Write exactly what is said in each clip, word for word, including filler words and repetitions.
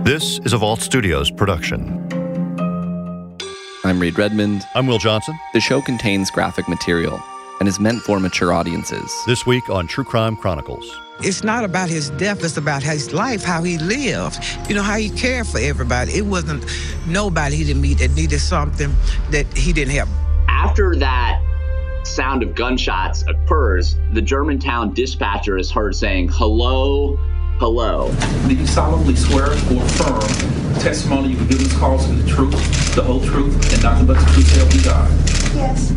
This is a Vault Studios production. I'm Reed Redmond. I'm Will Johnson. The show contains graphic material and is meant for mature audiences. This week on True Crime Chronicles. It's not about his death, it's about his life, how he lived. You know, how he cared for everybody. It wasn't nobody he didn't meet that needed something that he didn't have. After that sound of gunshots occurs, the Germantown dispatcher is heard saying, "Hello, hello." Do you solemnly swear or affirm testimony you will give this cause to the truth, the whole truth, and nothing but the truth, so help you God? Yes.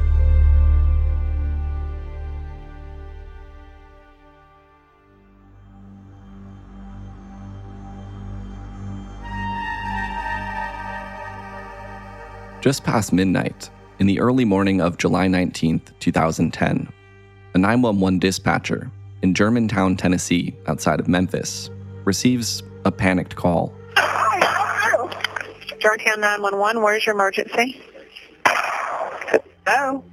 Just past midnight, in the early morning of July nineteenth, twenty ten, a nine one one dispatcher in Germantown, Tennessee, outside of Memphis, receives a panicked call. Germantown nine one one, where's your emergency? Hello?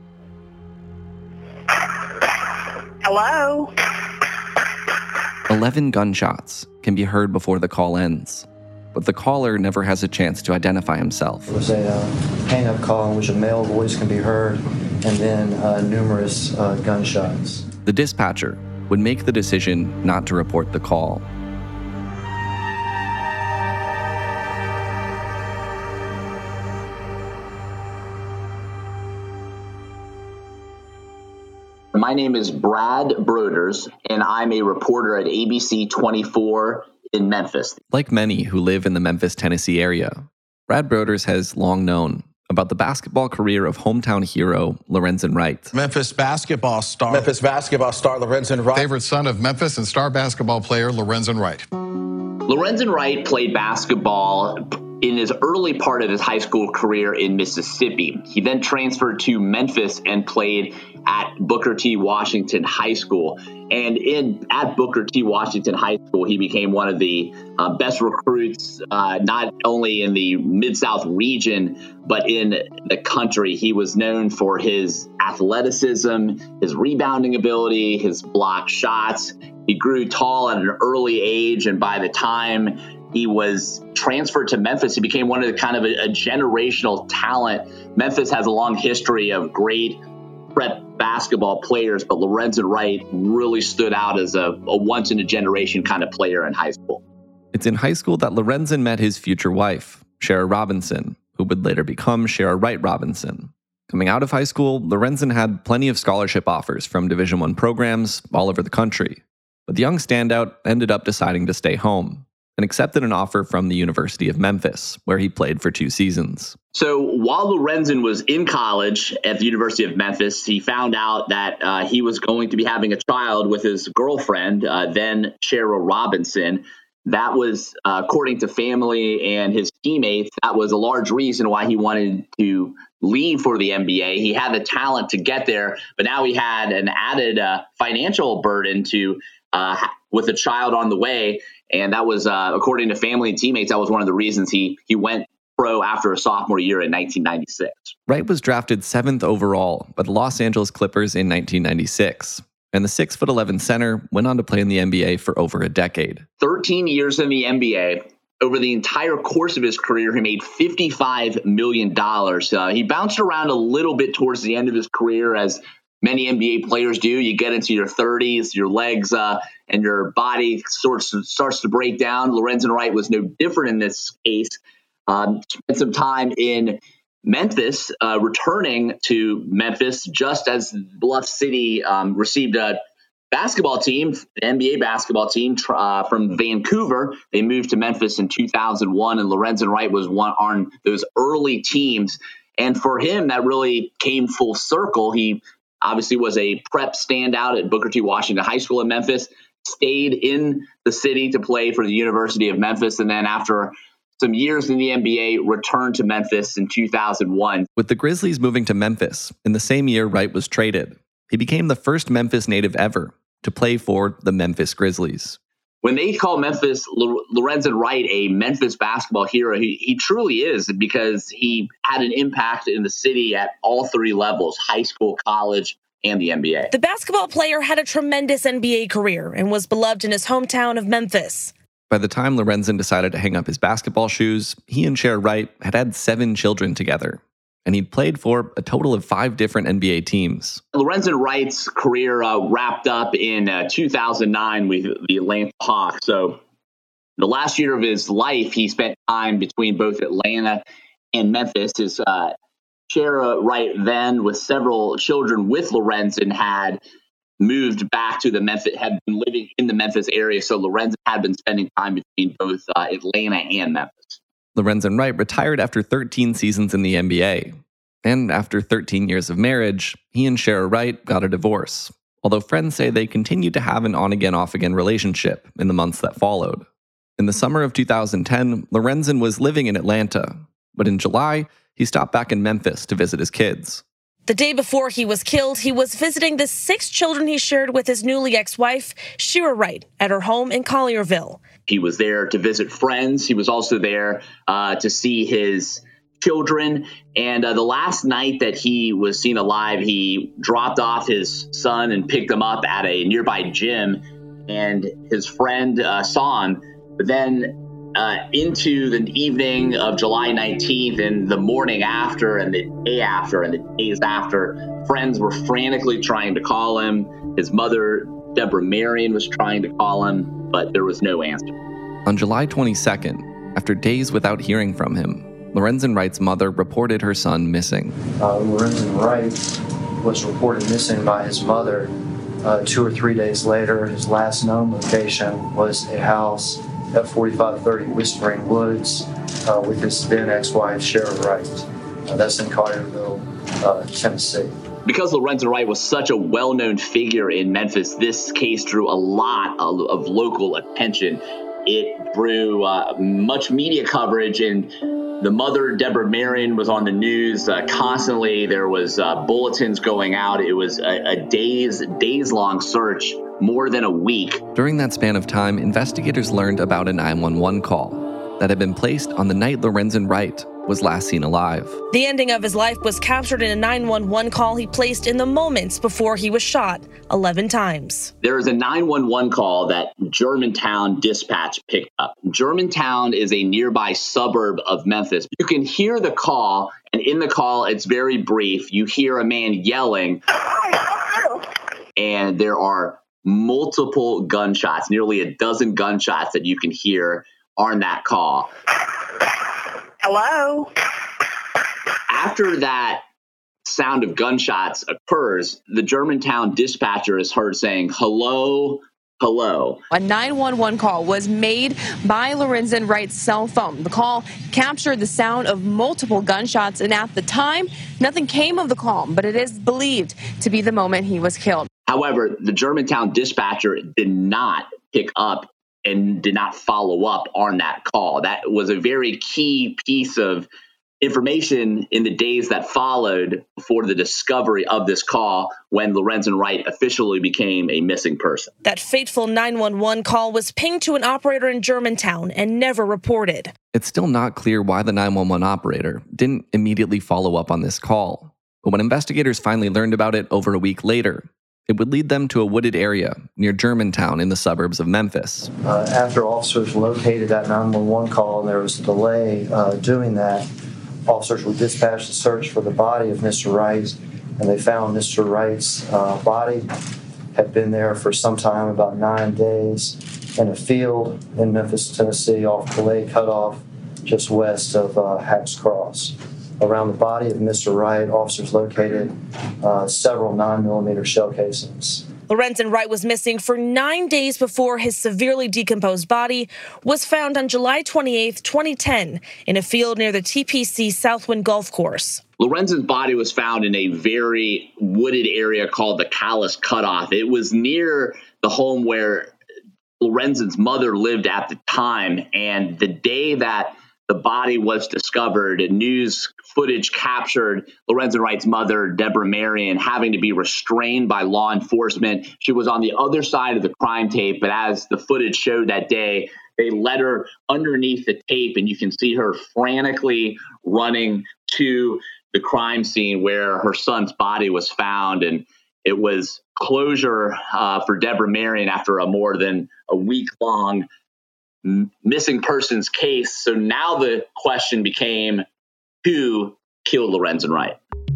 Hello? Eleven gunshots can be heard before the call ends, but the caller never has a chance to identify himself. It was a uh, hang-up call in which a male voice can be heard, and then uh, numerous uh, gunshots. The dispatcher would make the decision not to report the call. My name is Brad Broders, and I'm a reporter at A B C twenty-four in Memphis. Like many who live in the Memphis, Tennessee area, Brad Broders has long known about the basketball career of hometown hero Lorenzen Wright. Memphis basketball star. Memphis basketball star Lorenzen Wright. Favorite son of Memphis and star basketball player Lorenzen Wright. Lorenzen Wright played basketball in his early part of his high school career in Mississippi. He then transferred to Memphis and played at Booker T. Washington High School. And in at Booker T. Washington High School, he became one of the uh, best recruits, uh, not only in the Mid-South region, but in the country. He was known for his athleticism, his rebounding ability, his block shots. He grew tall at an early age, and by the time he was transferred to Memphis, he became one of the kind of a, a generational talent. Memphis has a long history of great prep basketball players, but Lorenzen Wright really stood out as a, a once-in-a-generation kind of player in high school. It's in high school that Lorenzen met his future wife, Shara Robinson, who would later become Shara Wright Robinson. Coming out of high school, Lorenzen had plenty of scholarship offers from Division I programs all over the country. But the young standout ended up deciding to stay home and accepted an offer from the University of Memphis, where he played for two seasons. So while Lorenzen was in college at the University of Memphis, he found out that uh, he was going to be having a child with his girlfriend, uh, then Shara Robinson. That was, uh, according to family and his teammates, that was a large reason why he wanted to leave for the N B A. He had the talent to get there, but now he had an added uh, financial burden to uh, with a child on the way. And that was, uh, according to family and teammates, that was one of the reasons he he went pro after a sophomore year in nineteen ninety-six. Wright was drafted seventh overall by the Los Angeles Clippers in nineteen ninety-six. And the six foot eleven center went on to play in the N B A for over a decade. thirteen years in the N B A. Over the entire course of his career, he made fifty-five million dollars. Uh, he bounced around a little bit towards the end of his career, as many N B A players do. You get into your thirties, your legs uh, and your body sort of starts to break down. Lorenzen Wright was no different in this case. Um, spent some time in Memphis, uh, returning to Memphis just as Bluff City um, received a basketball team, an N B A basketball team uh, from Vancouver. They moved to Memphis in two thousand one, and Lorenzen Wright was one on those early teams. And for him, that really came full circle. He obviously was a prep standout at Booker T. Washington High School in Memphis, stayed in the city to play for the University of Memphis, and then after some years in the N B A, returned to Memphis in two thousand one. With the Grizzlies moving to Memphis, in the same year Wright was traded, he became the first Memphis native ever to play for the Memphis Grizzlies. When they call Memphis Lorenzen Wright a Memphis basketball hero, he, he truly is, because he had an impact in the city at all three levels: high school, college, and the N B A. The basketball player had a tremendous N B A career and was beloved in his hometown of Memphis. By the time Lorenzen decided to hang up his basketball shoes, he and Cher Wright had had seven children together, and he'd played for a total of five different N B A teams. Lorenzen Wright's career uh, wrapped up in uh, two thousand nine with the Atlanta Hawks. So the last year of his life, he spent time between both Atlanta and Memphis. His uh, Cher Wright then, with several children with Lorenzen, had moved back to the Memphis, had been living in the Memphis area. So Lorenzen had been spending time between both uh, Atlanta and Memphis. Lorenzen Wright retired after thirteen seasons in the N B A. And after thirteen years of marriage, he and Cher Wright got a divorce, although friends say they continued to have an on-again, off-again relationship in the months that followed. In the summer of two thousand ten, Lorenzen was living in Atlanta, but in July, he stopped back in Memphis to visit his kids. The day before he was killed, he was visiting the six children he shared with his newly ex-wife, Shira Wright, at her home in Collierville. He was there to visit friends. He was also there uh, to see his children. And uh, the last night that he was seen alive, he dropped off his son and picked him up at a nearby gym. And his friend uh, saw him. But then Uh, into the evening of July nineteenth and the morning after and the day after and the days after, friends were frantically trying to call him. His mother, Deborah Marion, was trying to call him, but there was no answer. On July twenty-second, after days without hearing from him, Lorenzen Wright's mother reported her son missing. Uh, Lorenzen Wright was reported missing by his mother uh, two or three days later. His last known location was a house at forty-five thirty Whispering Woods uh, with his then ex-wife, Cher Wright. Uh, that's in Collierville, uh, Tennessee. Because Lorenzen Wright was such a well-known figure in Memphis, this case drew a lot of, of local attention. It drew uh, much media coverage, and the mother, Deborah Marion, was on the news uh, constantly. There was uh, bulletins going out. It was a, a days, days-long search, more than a week. During that span of time, investigators learned about a nine one one call that had been placed on the night Lorenzen Wright was last seen alive. The ending of his life was captured in a nine one one call he placed in the moments before he was shot eleven times. There is a nine one one call that Germantown Dispatch picked up. Germantown is a nearby suburb of Memphis. You can hear the call, and in the call, it's very brief. You hear a man yelling, and there are multiple gunshots, nearly a dozen gunshots that you can hear on that call. Hello? After that sound of gunshots occurs, the Germantown dispatcher is heard saying, hello, hello. A nine one one call was made by Lorenzen Wright's cell phone. The call captured the sound of multiple gunshots, and at the time, nothing came of the call, but it is believed to be the moment he was killed. However, the Germantown dispatcher did not pick up and did not follow up on that call. That was a very key piece of information in the days that followed before the discovery of this call, when Lorenzen Wright officially became a missing person. That fateful nine one one call was pinged to an operator in Germantown and never reported. It's still not clear why the nine one one operator didn't immediately follow up on this call. But when investigators finally learned about it over a week later, it would lead them to a wooded area near Germantown in the suburbs of Memphis. Uh, after officers located that nine one one call and there was a delay uh, doing that, officers were dispatched to search for the body of Mister Wright, and they found Mister Wright's uh, body had been there for some time, about nine days, in a field in Memphis, Tennessee, off Calais Cutoff, just west of uh, Hacks Cross. Around the body of Mister Wright, officers located uh, several nine millimeter shell casings. Lorenzen Wright was missing for nine days before his severely decomposed body was found on July twenty-eighth, twenty ten, in a field near the T P C Southwind Golf Course. Lorenzen's body was found in a very wooded area called the Calais Cutoff. It was near the home where Lorenzen's mother lived at the time, and the day that the body was discovered, news footage captured Lorenzen Wright's mother, Deborah Marion, having to be restrained by law enforcement. She was on the other side of the crime tape, but as the footage showed that day, they led her underneath the tape, and you can see her frantically running to the crime scene where her son's body was found. And it was closure uh, for Deborah Marion after a more than a week-long m- missing persons case. So now the question became, who killed Lorenzen Wright?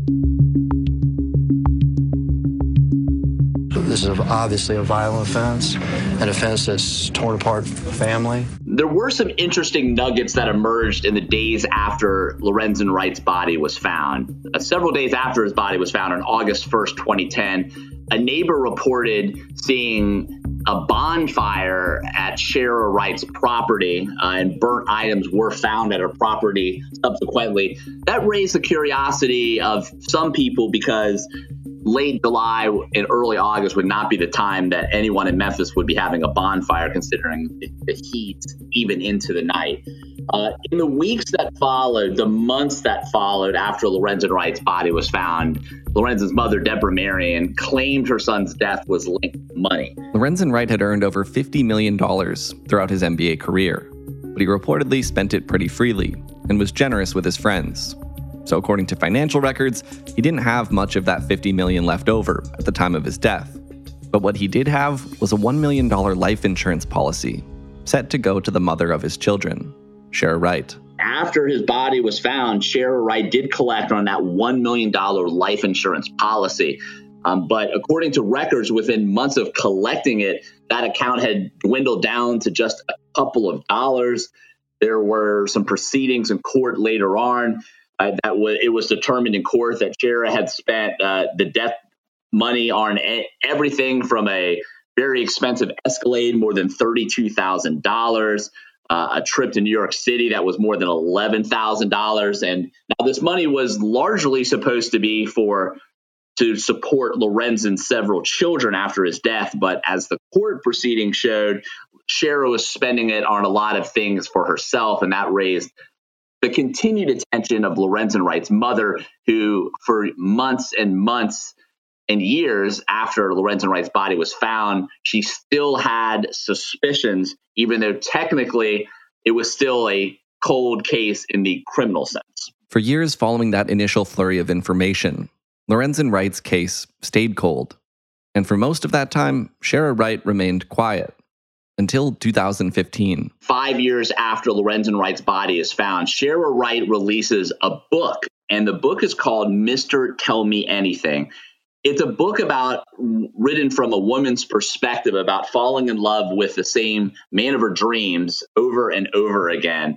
This is obviously a violent offense, an offense that's torn apart family. There were some interesting nuggets that emerged in the days after Lorenzen Wright's body was found. Uh, several days after his body was found on August first, twenty ten, a neighbor reported seeing a bonfire at Shara Wright's property, uh, and burnt items were found at her property subsequently. That raised the curiosity of some people because late July and early August would not be the time that anyone in Memphis would be having a bonfire, considering the, the heat even into the night. Uh, in the weeks that followed, the months that followed after Lorenzen Wright's body was found, Lorenzen's mother, Deborah Marion, claimed her son's death was linked to money. Lorenzen Wright had earned over fifty million dollars throughout his N B A career, but he reportedly spent it pretty freely and was generous with his friends. So according to financial records, he didn't have much of that fifty million dollars left over at the time of his death. But what he did have was a one million dollars life insurance policy set to go to the mother of his children, Shara Wright. After his body was found, Shara Wright did collect on that one million dollars life insurance policy. Um, but according to records, within months of collecting it, that account had dwindled down to just a couple of dollars. There were some proceedings in court later on. Uh, that w- it was determined in court that Shara had spent uh, the death money on a- everything from a very expensive Escalade, more than thirty-two thousand dollars, uh, a trip to New York City that was more than eleven thousand dollars. And now this money was largely supposed to be for to support Lorenzen's several children after his death. But as the court proceeding showed, Shara was spending it on a lot of things for herself, and that raised the continued attention of Lorenzen Wright's mother, who for months and months and years after Lorenzen Wright's body was found, she still had suspicions, even though technically it was still a cold case in the criminal sense. For years following that initial flurry of information, Lorenzen Wright's case stayed cold. And for most of that time, Shara Wright remained quiet. Until two thousand fifteen. Five years after Lorenzen Wright's body is found, Shara Wright releases a book, and the book is called Mister Tell Me Anything. It's a book about, written from a woman's perspective, about falling in love with the same man of her dreams over and over again.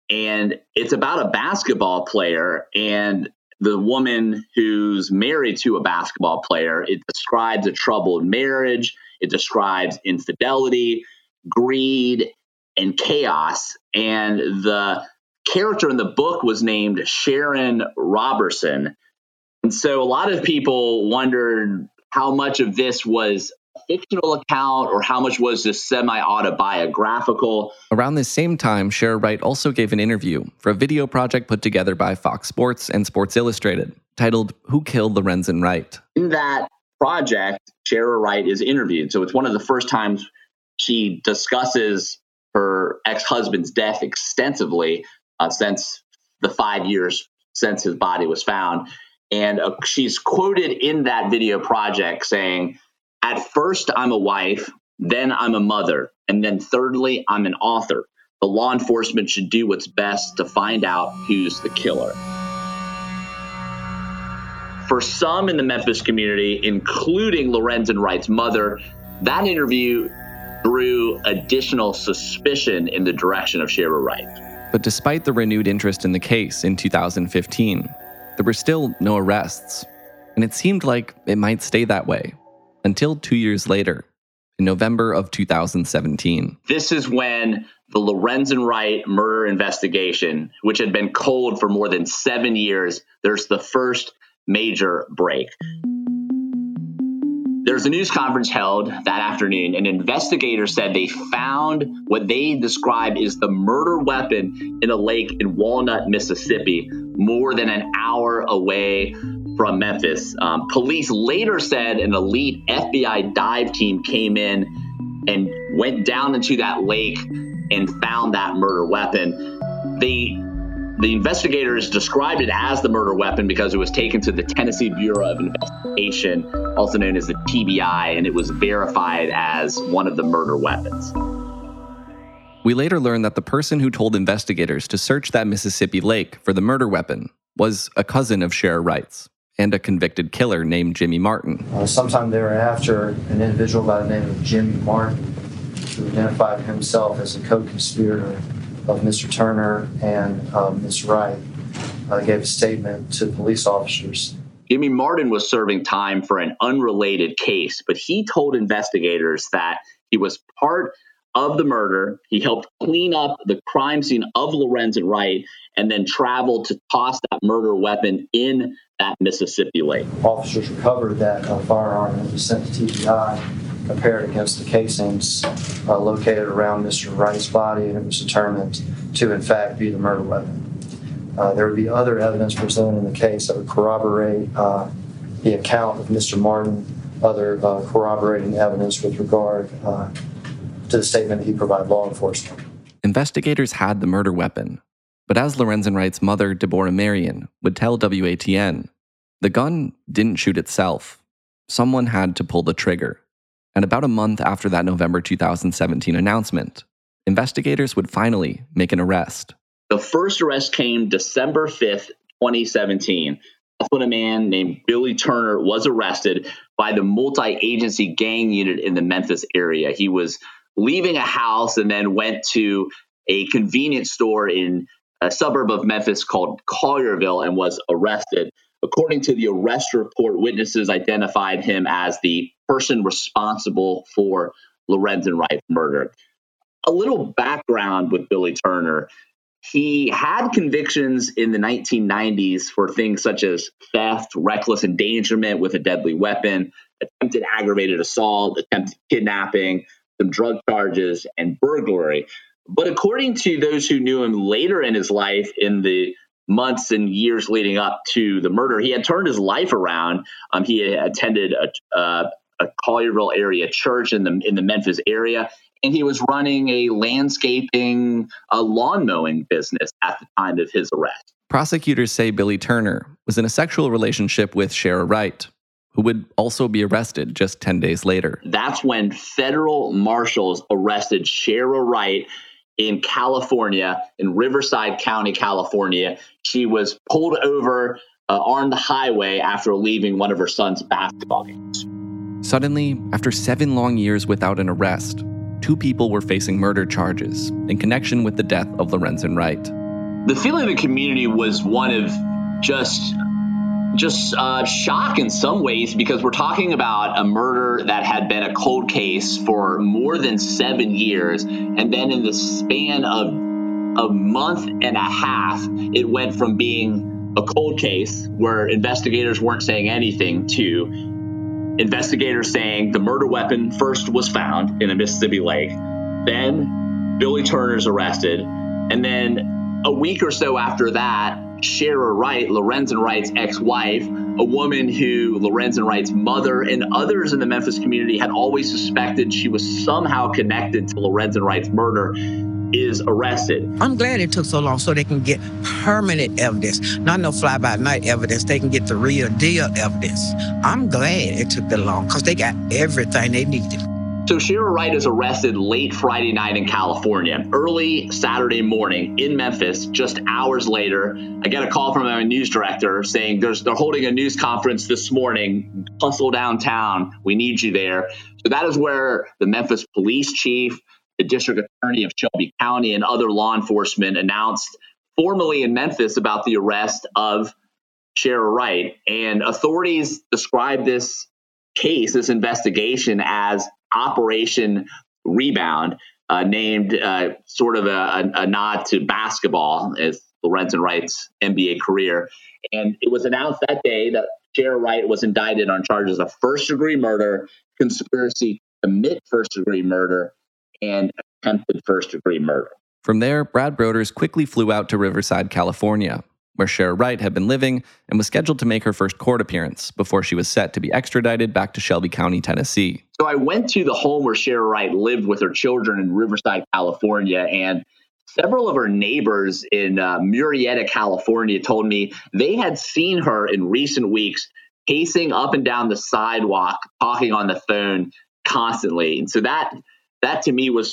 And it's about a basketball player and the woman who's married to a basketball player. It describes a troubled marriage. It describes infidelity, greed, and chaos. And the character in the book was named Sharon Robertson. And so a lot of people wondered how much of this was a fictional account or how much was this semi-autobiographical. Around this same time, Shara Wright also gave an interview for a video project put together by Fox Sports and Sports Illustrated, titled Who Killed Lorenzen Wright? In that project, Shara Wright is interviewed. So it's one of the first times she discusses her ex-husband's death extensively uh, since the five years since his body was found. And uh, she's quoted in that video project saying, "At first, I'm a wife, then I'm a mother, and then thirdly, I'm an author. The law enforcement should do what's best to find out who's the killer." For some in the Memphis community, including Lorenzen Wright's mother, that interview drew additional suspicion in the direction of Shara Wright. But despite the renewed interest in the case in two thousand fifteen, there were still no arrests, and it seemed like it might stay that way until two years later, in November of two thousand seventeen. This is when the Lorenzen Wright murder investigation, which had been cold for more than seven years, there's the first major break. There's a news conference held that afternoon, and investigators said they found what they described as the murder weapon in a lake in Walnut, Mississippi, more than an hour away from Memphis. Um, police later said an elite F B I dive team came in and went down into that lake and found that murder weapon. They The investigators described it as the murder weapon because it was taken to the Tennessee Bureau of Investigation, also known as the T B I, and it was verified as one of the murder weapons. We later learned that the person who told investigators to search that Mississippi lake for the murder weapon was a cousin of Shara Wright's and a convicted killer named Jimmy Martin. Uh, sometime thereafter, an individual by the name of Jimmy Martin, who identified himself as a co-conspirator of Mister Turner and uh, Miz Wright, uh, gave a statement to police officers. Jimmy Martin was serving time for an unrelated case, but he told investigators that he was part of the murder. He helped clean up the crime scene of Lorenzen Wright and then traveled to toss that murder weapon in that Mississippi lake. Officers recovered that uh, firearm and it was sent to T B I, compared against the casings uh, located around Mister Wright's body, and it was determined to, in fact, be the murder weapon. Uh, there would be other evidence presented in the case that would corroborate uh, the account of Mister Martin, other uh, corroborating evidence with regard uh, to the statement that he provided law enforcement. Investigators had the murder weapon, but as Lorenzen Wright's mother, Deborah Marion, would tell W A T N, the gun didn't shoot itself. Someone had to pull the trigger. And about a month after that November two thousand seventeen announcement, investigators would finally make an arrest. The first arrest came December fifth, twenty seventeen. That's when a man named Billy Turner was arrested by the multi-agency gang unit in the Memphis area. He was leaving a house and then went to a convenience store in a suburb of Memphis called Collierville and was arrested. According to the arrest report, witnesses identified him as the person responsible for Lorenzen Wright's murder. A little background with Billy Turner. He had convictions in the nineteen nineties for things such as theft, reckless endangerment with a deadly weapon, attempted aggravated assault, attempted kidnapping, some drug charges, and burglary. But according to those who knew him later in his life, in the months and years leading up to the murder, he had turned his life around. Um, he had attended a, uh, a Collierville area church in the in the Memphis area, and he was running a landscaping, uh, lawn mowing business at the time of his arrest. Prosecutors say Billy Turner was in a sexual relationship with Shara Wright, who would also be arrested just ten days later. That's when federal marshals arrested Shara Wright in California, in Riverside County, California. She was pulled over uh, on the highway after leaving one of her son's basketball games. Suddenly, after seven long years without an arrest, two people were facing murder charges in connection with the death of Lorenzen Wright. The feeling of the community was one of just just uh, shock in some ways, because we're talking about a murder that had been a cold case for more than seven years. And then in the span of a month and a half, it went from being a cold case where investigators weren't saying anything to investigators saying the murder weapon first was found in a Mississippi lake. Then Billy Turner's arrested. And then a week or so after that, Shara Wright, Lorenzen Wright's ex-wife, a woman who Lorenzen Wright's mother and others in the Memphis community had always suspected she was somehow connected to Lorenzen Wright's murder, is arrested. I'm glad it took so long so they can get permanent evidence, not no fly-by-night evidence. They can get the real deal evidence. I'm glad it took that long because they got everything they needed. So Shara Wright is arrested late Friday night in California. Early Saturday morning in Memphis, just hours later, I get a call from my news director saying There's, they're holding a news conference this morning. Hustle downtown. We need you there. So that is where the Memphis police chief, the district attorney of Shelby County, and other law enforcement announced formally in Memphis about the arrest of Shara Wright. And authorities described this case, this investigation, as Operation Rebound, uh, named uh, sort of a, a, a nod to basketball as Lorenzen Wright's N B A career. And it was announced that day that Shara Wright was indicted on charges of first-degree murder, conspiracy to commit first-degree murder, and attempted first-degree murder. From there, Brad Broders quickly flew out to Riverside, California, where Shara Wright had been living and was scheduled to make her first court appearance before she was set to be extradited back to Shelby County, Tennessee. So I went to the home where Shara Wright lived with her children in Riverside, California, and several of her neighbors in uh, Murrieta, California told me they had seen her in recent weeks pacing up and down the sidewalk, talking on the phone constantly. And so that that to me was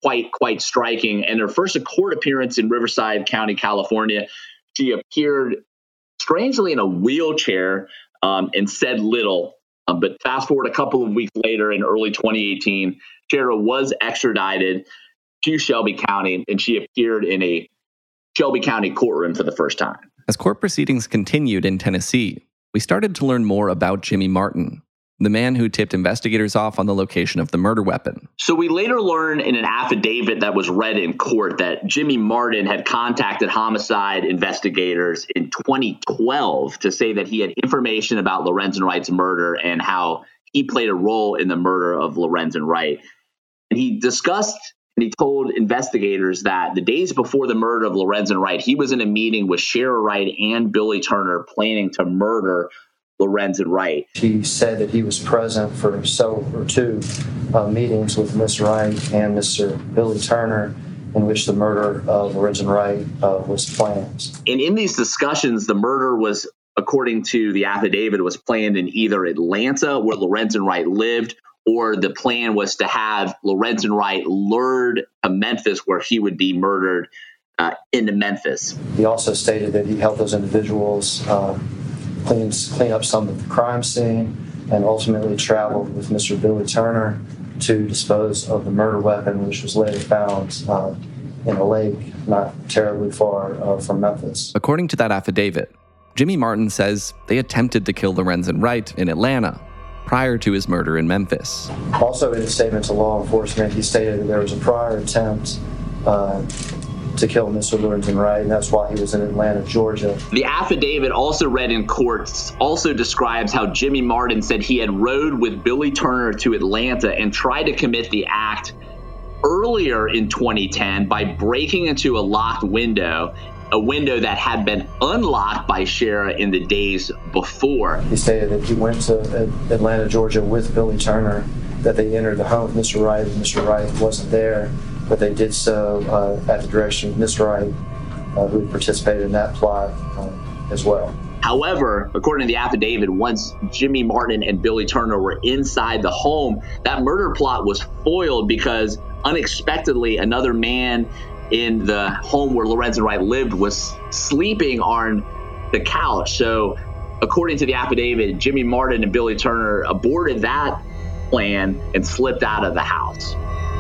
quite, quite striking. And her first court appearance in Riverside County, California, she appeared strangely in a wheelchair um, and said little. Um, but fast forward a couple of weeks later in early twenty eighteen, Shara was extradited to Shelby County, and she appeared in a Shelby County courtroom for the first time. As court proceedings continued in Tennessee, we started to learn more about Jimmy Martin, the man who tipped investigators off on the location of the murder weapon. So we later learned in an affidavit that was read in court that Jimmy Martin had contacted homicide investigators in twenty twelve to say that he had information about Lorenzen Wright's murder and how he played a role in the murder of Lorenzen Wright. And he discussed and he told investigators that the days before the murder of Lorenzen Wright, he was in a meeting with Shara Wright and Billy Turner planning to murder Lorenzen Wright. He said that he was present for several or two uh, meetings with Miss Wright and Mister Billy Turner, in which the murder of Lorenzen Wright uh, was planned. And in these discussions, the murder was, according to the affidavit, was planned in either Atlanta, where Lorenzen Wright lived, or the plan was to have Lorenzen Wright lured to Memphis, where he would be murdered uh, into Memphis. He also stated that he helped those individuals uh, clean, clean up some of the crime scene and ultimately traveled with Mister Billy Turner to dispose of the murder weapon, which was later found uh, in a lake not terribly far uh, from Memphis. According to that affidavit, Jimmy Martin says they attempted to kill Lorenzen Wright in Atlanta prior to his murder in Memphis. Also, in his statement to law enforcement, he stated that there was a prior attempt uh, to kill Mister Lorenzen Wright, and that's why he was in Atlanta, Georgia. The affidavit, also read in court, also describes how Jimmy Martin said he had rode with Billy Turner to Atlanta and tried to commit the act earlier in twenty ten by breaking into a locked window, a window that had been unlocked by Shara in the days before. He stated that he went to Atlanta, Georgia with Billy Turner, that they entered the home of Mister Wright, and Mister Wright wasn't there, but they did so uh, at the direction of Miss Wright, uh, who participated in that plot uh, as well. However, according to the affidavit, once Jimmy Martin and Billy Turner were inside the home, that murder plot was foiled because unexpectedly another man in the home where Lorenzen Wright lived was sleeping on the couch. So according to the affidavit, Jimmy Martin and Billy Turner aborted that plan and slipped out of the house.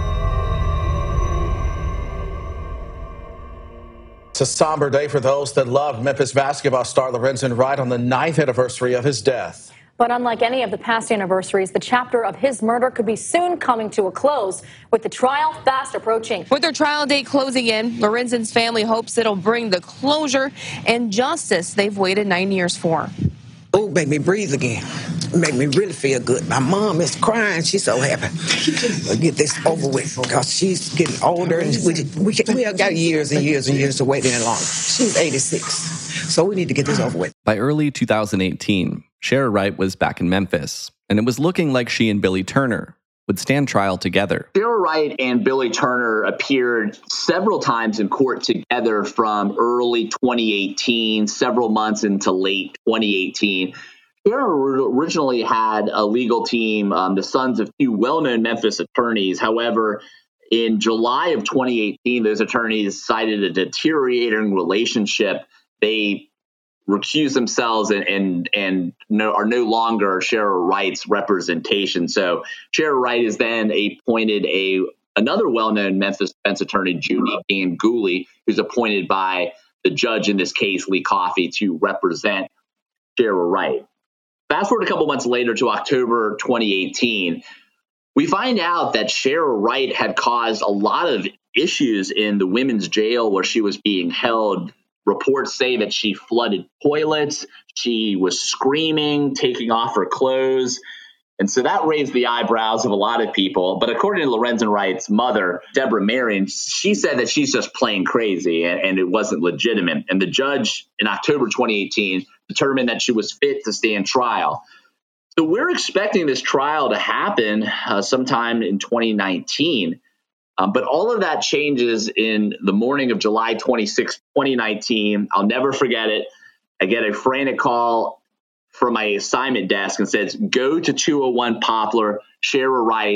It's a somber day for those that loved Memphis basketball star Lorenzen Wright on the ninth anniversary of his death. But unlike any of the past anniversaries, the chapter of his murder could be soon coming to a close, with the trial fast approaching. With their trial date closing in, Lorenzen's family hopes it'll bring the closure and justice they've waited nine years for. Oh, make me breathe again. Make me really feel good. My mom is crying. She's so happy. We'll get this over with because she's getting older, and we, we, we have got years and years and years to wait any longer. She's eighty-six, so we need to get this over with. By early two thousand eighteen, Shara Wright was back in Memphis, and it was looking like she and Billy Turner would stand trial together. Shara Wright and Billy Turner appeared several times in court together from early twenty eighteen, several months into late twenty eighteen. Shara originally had a legal team, um, the sons of two well-known Memphis attorneys. However, in July of twenty eighteen, those attorneys cited a deteriorating relationship. They recuse themselves and and, and no, are no longer Shara Wright's representation. So Shara Wright is then appointed a another well-known Memphis defense attorney, Judy Ganguly, who's appointed by the judge in this case, Lee Coffey, to represent Shara Wright. Fast forward a couple months later to October twenty eighteen, we find out that Shara Wright had caused a lot of issues in the women's jail where she was being held. Reports say that she flooded toilets, she was screaming, taking off her clothes. And so that raised the eyebrows of a lot of people. But according to Lorenzen Wright's mother, Deborah Marion, she said that she's just plain crazy and, and it wasn't legitimate. And the judge in October twenty eighteen determined that she was fit to stand trial. So we're expecting this trial to happen uh, sometime in twenty nineteen. Um, but all of that changes in the morning of July twenty-sixth, twenty nineteen. I'll never forget it. I get a frantic call from my assignment desk and says, go to two oh one Poplar. Shara Wright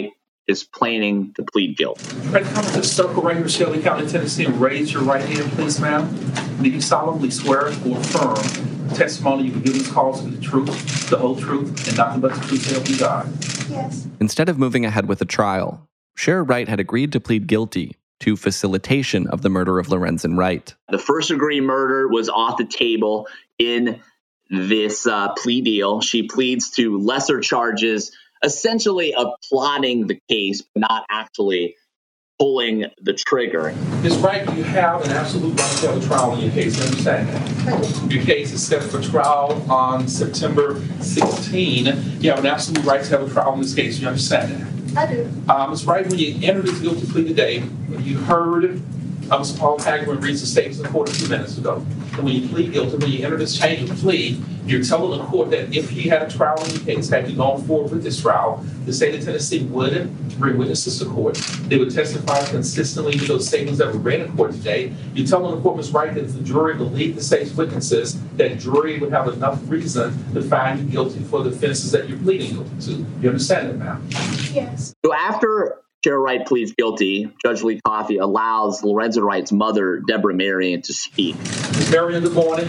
is planning to plead guilty. Try to come to the circle right here, Shelby County, Tennessee, and raise your right hand, please, ma'am. Do you solemnly swear or affirm testimony you will give this cause to the truth, the whole truth, and nothing but the truth, so help you God? Yes. Instead of moving ahead with the trial, Shara Wright had agreed to plead guilty to facilitation of the murder of Lorenzen Wright. The first degree murder was off the table in this uh, plea deal. She pleads to lesser charges, essentially of plotting the case, but not actually pulling the trigger. Miz Wright, you have an absolute right to have a trial in your case. You understand that? Your case is set for trial on September sixteenth. You have an absolute right to have a trial in this case. You understand that? I do. Uh, Miz Wright, when you entered this guilty plea today, you heard uh, Mister Paul Haggerman read the statements in court a few minutes ago. And when you plead guilty, when you enter this change of plea, you're telling the court that if he had a trial in your case, had you gone forward with this trial, the state of Tennessee would bring witnesses to court. They would testify consistently to those statements that were read in court today. You're telling the court, Miz Wright, that if the jury believed the state's witnesses, that jury would have enough reason to find you guilty for the offenses that you're pleading guilty to. You understand that, ma'am? Yes. So after Shara Wright pleads guilty, Judge Lee Coffey allows Lorenzen Wright's mother, Deborah Marion, to speak. Miz Marion, good morning.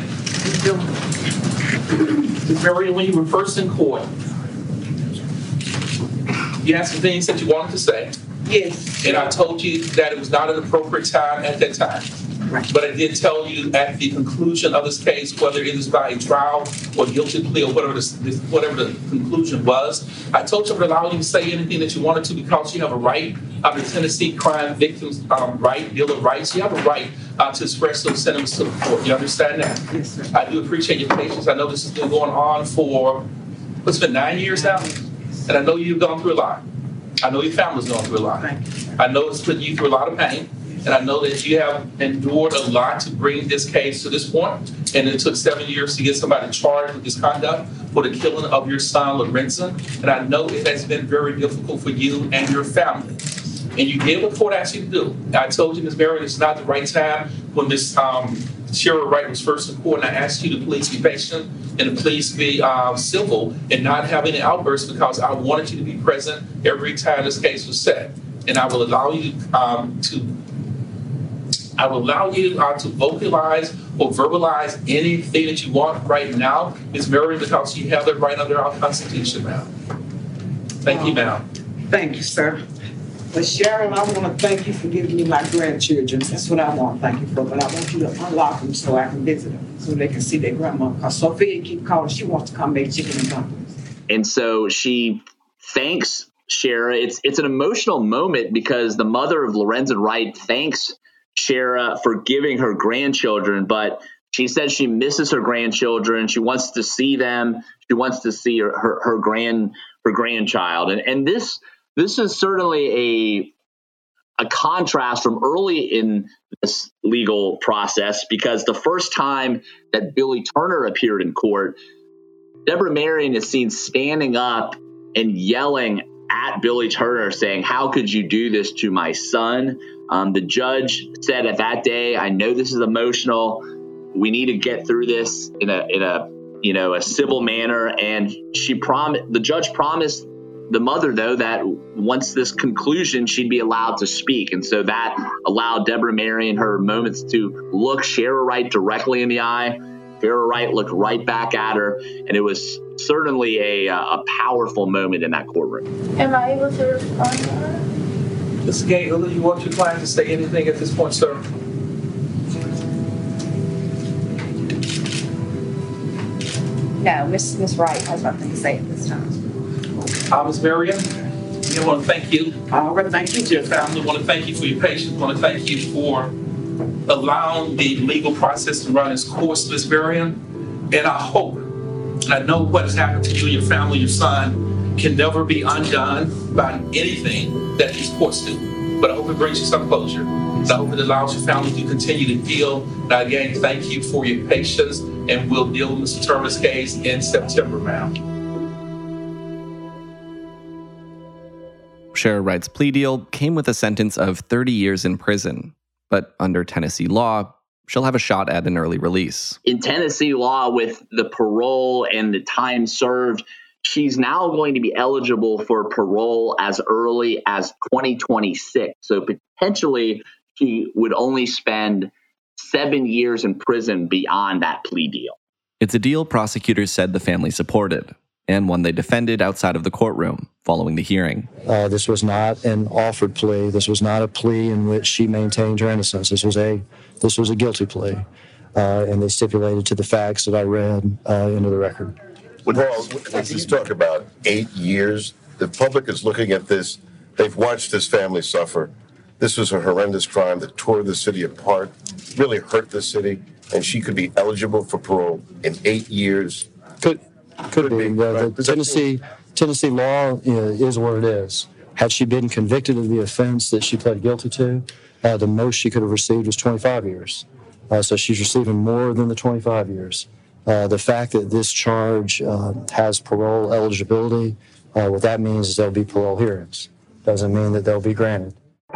Miz Marion, when you were first in court, you had some things that you wanted to say. Yes. And I told you that it was not an appropriate time at that time. Right. But I did tell you at the conclusion of this case, whether it is by a trial or guilty plea or whatever the, whatever the conclusion was, I told you I would allow you to say anything that you wanted to because you have a right under Tennessee Crime Victims um, Right, Bill of Rights. You have a right uh, to express those sentiments to the court. You understand that? Yes, sir. I do appreciate your patience. I know this has been going on for, what's been nine years now? And I know you've gone through a lot. I know your family's gone through a lot. Thank you, sir. I know it's put you through a lot of pain. And I know that you have endured a lot to bring this case to this point. And it took seven years to get somebody charged with this conduct for the killing of your son, Lorenzen. And I know it has been very difficult for you and your family. And you did what the court asked you to do. I told you, Miz Marion, it's not the right time. When Miz Um, Shara Wright was first in court, and I asked you to please be patient and to please be uh, civil and not have any outbursts because I wanted you to be present every time this case was set. And I will allow you um, to I will allow you uh, to vocalize or verbalize anything that you want right now, Miz Marion, because you have that right under our Constitution, ma'am. Thank you, ma'am. Thank you, sir. But Sharon, I want to thank you for giving me my grandchildren. That's what I want to thank you for. But I want you to unlock them so I can visit them, so they can see their grandma. Because Sophia keep calling. She wants to come make chicken and dumplings. And so she thanks Shara. It's it's an emotional moment because the mother of Lorenzen Wright thanks Shara for giving her grandchildren, but she says she misses her grandchildren. She wants to see them. She wants to see her her, her grand her grandchild. And and this this is certainly a a contrast from early in this legal process, because the first time that Billy Turner appeared in court, Deborah Marion is seen standing up and yelling at Billy Turner, saying, "How could you do this to my son?" Um, the judge said at that day, "I know this is emotional. We need to get through this in a in a you know a civil manner." And she promised. The judge promised the mother, though, that once this conclusion, she'd be allowed to speak. And so that allowed Deborah Marion her moments to look Shara Wright directly in the eye. Shara Wright looked right back at her, and it was certainly a a powerful moment in that courtroom. Am I able to respond to her? Miz Gayle, you want your client to say anything at this point, sir? No, Miss Miss Wright has nothing to say at this time. Uh, Miz Marion, I want to thank you. I want to thank you, Your family. I want to thank you for your patience. I want to thank you for allowing the legal process to run its course, Miz Marion. And I hope, and I know what has happened to you and your family, your son, can never be undone by anything that these courts do. But I hope it brings you some closure. And I hope it allows your family to continue to deal. And again, thank you for your patience, and we'll deal with Mister Turner's case in September, ma'am. Shara Wright's plea deal came with a sentence of thirty years in prison, but under Tennessee law, she'll have a shot at an early release. In Tennessee law, with the parole and the time served, she's now going to be eligible for parole as early as twenty twenty-six. So potentially she would only spend seven years in prison beyond that plea deal. It's a deal prosecutors said the family supported, and one they defended outside of the courtroom following the hearing. Uh, this was not an offered plea. This was not a plea in which she maintained her innocence. This was a this was a guilty plea, uh, and they stipulated to the facts that I read uh, into the record. Well, let's just talk about eight years. The public is looking at this. They've watched this family suffer. This was a horrendous crime that tore the city apart, really hurt the city, and she could be eligible for parole in eight years. Could could it be? The, right? the Tennessee Tennessee law you know, is what it is. Had she been convicted of the offense that she pled guilty to, uh, the most she could have received was twenty-five years. Uh, so she's receiving more than the twenty-five years. Uh, the fact that this charge uh, has parole eligibility, uh, what that means is there'll be parole hearings. Doesn't mean that they'll be granted.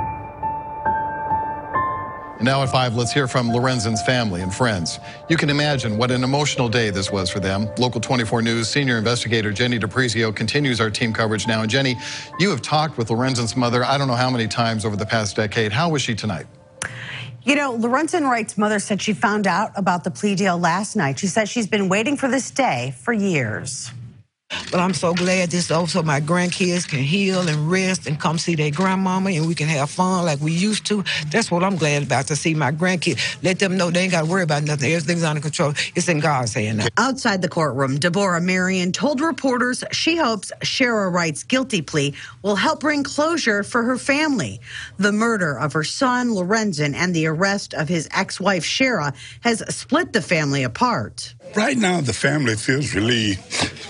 And now at five, let's hear from Lorenzen's family and friends. You can imagine what an emotional day this was for them. Local twenty-four News senior investigator Jenny DiPrizio continues our team coverage now. And Jenny, you have talked with Lorenzen's mother I don't know how many times over the past decade. How was she tonight? You know, Lorenzen Wright's mother said she found out about the plea deal last night. She says she's been waiting for this day for years. But I'm so glad this over so my grandkids can heal and rest and come see their grandmama and we can have fun like we used to. That's what I'm glad about, to see my grandkids. Let them know they ain't got to worry about nothing. Everything's under control. It's in God's hand now. Outside the courtroom, Deborah Marion told reporters she hopes Shara Wright's guilty plea will help bring closure for her family. The murder of her son, Lorenzen, and the arrest of his ex-wife, Shara, has split the family apart. Right now, the family feels relieved.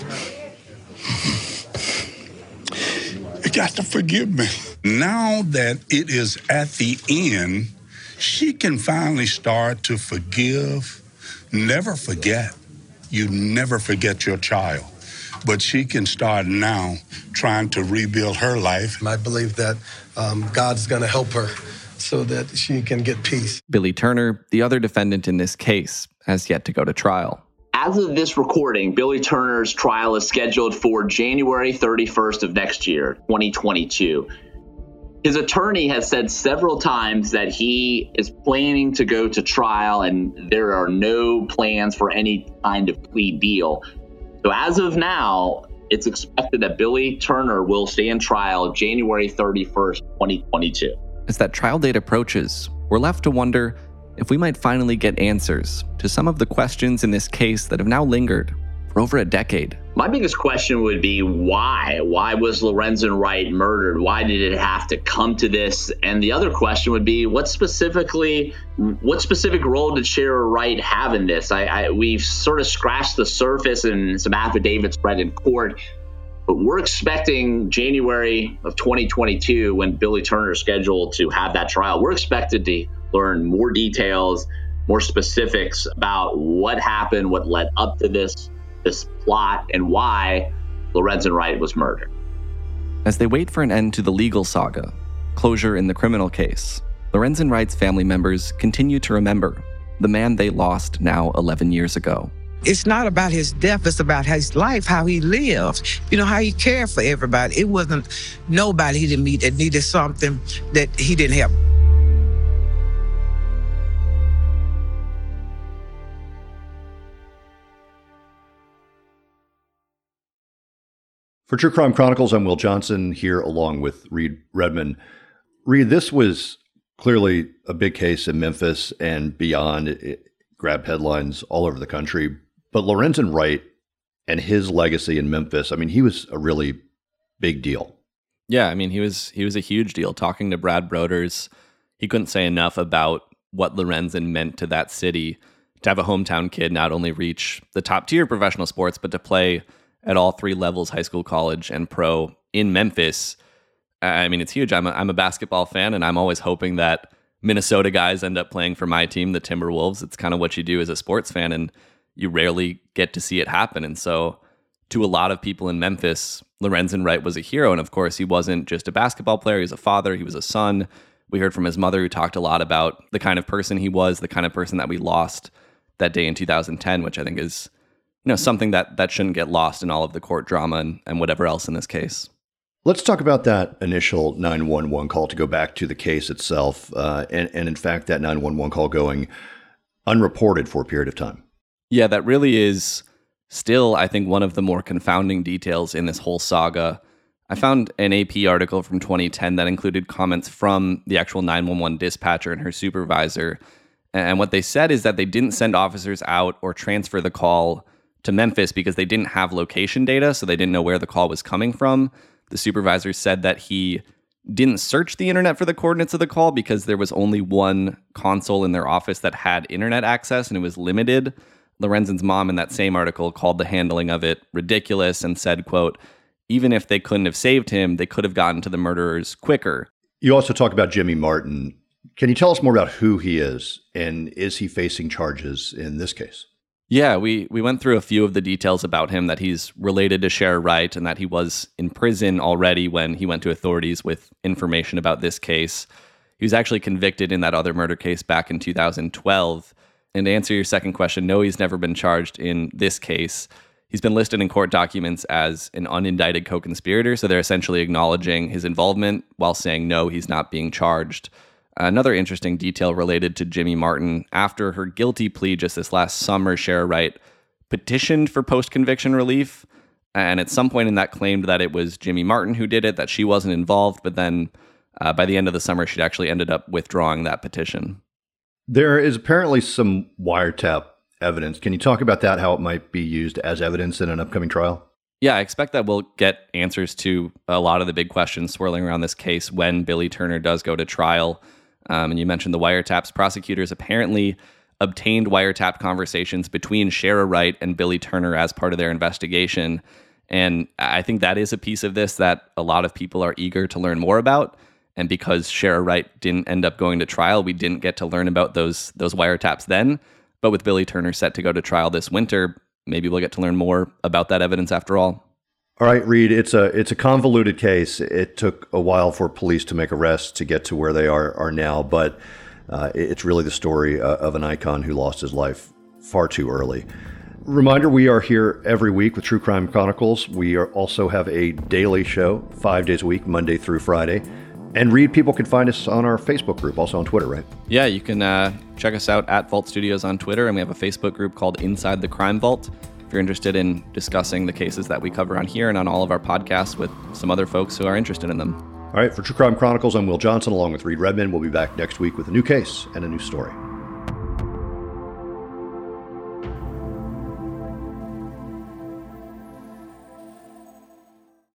You got to forgive me. Now that it is at the end, she can finally start to forgive. Never forget. You never forget your child. But she can start now trying to rebuild her life. I believe that um, God's going to help her so that she can get peace. Billy Turner, the other defendant in this case, has yet to go to trial. As of this recording, Billy Turner's trial is scheduled for January thirty-first of next year, twenty twenty-two. His attorney has said several times that he is planning to go to trial and there are no plans for any kind of plea deal. So as of now, it's expected that Billy Turner will stand trial January thirty-first, twenty twenty-two. As that trial date approaches, we're left to wonder if we might finally get answers to some of the questions in this case that have now lingered for over a decade. My biggest question would be why? Why was Lorenzen Wright murdered? Why did it have to come to this? And the other question would be, what specifically, what specific role did Shara Wright have in this? I, I we've sort of scratched the surface and some affidavits read in court, but we're expecting January of twenty twenty-two, when Billy Turner is scheduled to have that trial. We're expected to learn more details, more specifics about what happened, what led up to this, this plot, and why Lorenzen Wright was murdered. As they wait for an end to the legal saga, closure in the criminal case, Lorenzen Wright's family members continue to remember the man they lost now eleven years ago. It's not about his death, it's about his life, how he lived, you know, how he cared for everybody. It wasn't nobody he didn't meet that needed something that he didn't have. For True Crime Chronicles, I'm Will Johnson here along with Reed Redman. Reed, this was clearly a big case in Memphis and beyond. It grabbed headlines all over the country. But Lorenzen Wright and his legacy in Memphis, I mean, he was a really big deal. Yeah, I mean, he was he was a huge deal. Talking to Brad Broders, he couldn't say enough about what Lorenzen meant to that city, to have a hometown kid not only reach the top tier professional sports, but to play at all three levels, high school, college, and pro in Memphis. I mean, it's huge. I'm a, I'm a basketball fan, and I'm always hoping that Minnesota guys end up playing for my team, the Timberwolves. It's kind of what you do as a sports fan, and you rarely get to see it happen. And so to a lot of people in Memphis, Lorenzen Wright was a hero. And of course, he wasn't just a basketball player. He was a father. He was a son. We heard from his mother, who talked a lot about the kind of person he was, the kind of person that we lost that day in two thousand ten, which I think is you know, something that that shouldn't get lost in all of the court drama and, and whatever else in this case. Let's talk about that initial nine one one call to go back to the case itself, uh, and, and in fact, that nine one one call going unreported for a period of time. Yeah, that really is still, I think, one of the more confounding details in this whole saga. I found an A P article from twenty ten that included comments from the actual nine one one dispatcher and her supervisor. And what they said is that they didn't send officers out or transfer the call to Memphis because they didn't have location data, so they didn't know where the call was coming from. The supervisor said that he didn't search the internet for the coordinates of the call because there was only one console in their office that had internet access and it was limited. Lorenzen's mom in that same article called the handling of it ridiculous and said, quote, even if they couldn't have saved him, they could have gotten to the murderers quicker. You also talk about Jimmy Martin. Can you tell us more about who he is and is he facing charges in this case? Yeah, we, we went through a few of the details about him, that he's related to Shara Wright and that he was in prison already when he went to authorities with information about this case. He was actually convicted in that other murder case back in two thousand twelve. And to answer your second question, no, he's never been charged in this case. He's been listed in court documents as an unindicted co-conspirator, so they're essentially acknowledging his involvement while saying no, he's not being charged. Another interesting detail related to Jimmy Martin, after her guilty plea just this last summer, Shara Wright petitioned for post-conviction relief, and at some point in that claimed that it was Jimmy Martin who did it, that she wasn't involved, but then uh, by the end of the summer, she'd actually ended up withdrawing that petition. There is apparently some wiretap evidence. Can you talk about that, how it might be used as evidence in an upcoming trial? Yeah, I expect that we'll get answers to a lot of the big questions swirling around this case when Billy Turner does go to trial. Um, and you mentioned the wiretaps. Prosecutors apparently obtained wiretap conversations between Shara Wright and Billy Turner as part of their investigation. And I think that is a piece of this that a lot of people are eager to learn more about. And because Shara Wright didn't end up going to trial, we didn't get to learn about those those wiretaps then. But with Billy Turner set to go to trial this winter, maybe we'll get to learn more about that evidence after all. All right, Reed, it's a it's a convoluted case. It took a while for police to make arrests to get to where they are are now, but uh, it's really the story uh, of an icon who lost his life far too early. Reminder, we are here every week with True Crime Chronicles. We are also have a daily show, five days a week, Monday through Friday. And Reed, people can find us on our Facebook group, also on Twitter, right? Yeah, you can uh, check us out at Vault Studios on Twitter, and we have a Facebook group called Inside the Crime Vault. If you're interested in discussing the cases that we cover on here and on all of our podcasts with some other folks who are interested in them. All right, for True Crime Chronicles, I'm Will Johnson, along with Reed Redman. We'll be back next week with a new case and a new story.